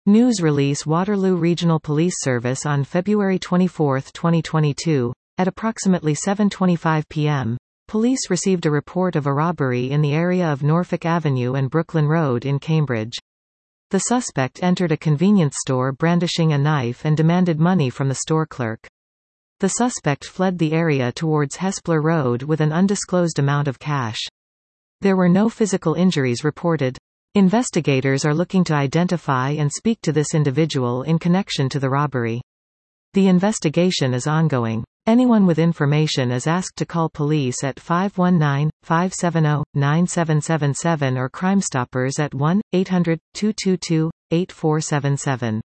News release Waterloo Regional Police Service on February 24, 2022. At approximately 7:25 p.m., police received a report of a robbery in the area of Norfolk Avenue and Brooklyn Road in Cambridge. The suspect entered a convenience store brandishing a knife and demanded money from the store clerk. The suspect fled the area towards Hespler Road with an undisclosed amount of cash. There were no physical injuries reported. Investigators are looking to identify and speak to this individual in connection to the robbery. The investigation is ongoing. Anyone with information is asked to call police at 519-570-9777 or Crime Stoppers at 1-800-222-8477.